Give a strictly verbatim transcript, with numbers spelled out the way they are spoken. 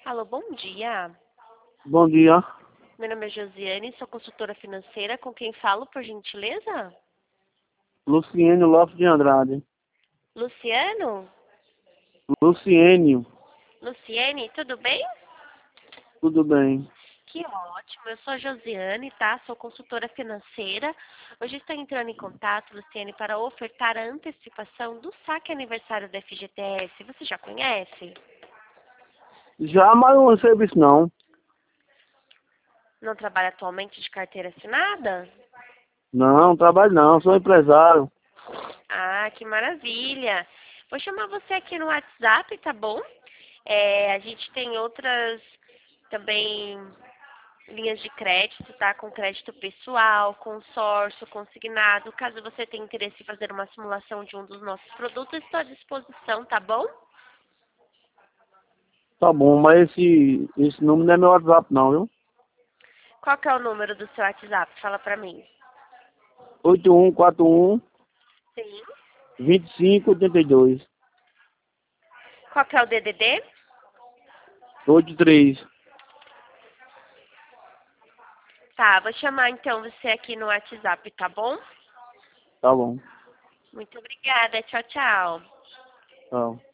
Alô, bom dia. Bom dia. Meu nome é Josiane, sou consultora financeira. Com quem falo, por gentileza? Luciênio Lopes de Andrade. Luciano? Luciênio, Luciene, tudo bem? tudo bem? Que ótimo, eu sou a Josiane, tá? Sou consultora financeira. Hoje estou entrando em contato, Luciene, para ofertar a antecipação do saque aniversário da F G T S. Você já conhece? Já, mas não recebo isso não. Não trabalha atualmente de carteira assinada? Não, trabalho não, sou empresário. Ah, que maravilha! Vou chamar você aqui no WhatsApp, tá bom? É, a gente tem outras também linhas de crédito, tá? Com crédito pessoal, consórcio, consignado. Caso você tenha interesse em fazer uma simulação de um dos nossos produtos, estou à disposição, tá bom? Tá bom, mas esse, esse número não é meu WhatsApp não, viu? Qual que é o número do seu WhatsApp? Fala pra mim. oito um quatro um, Sim. dois cinco oito dois. Qual que é o D D D? oito três. Tá, vou chamar então você aqui no WhatsApp, tá bom? Tá bom. Muito obrigada. Tchau, tchau. Tchau.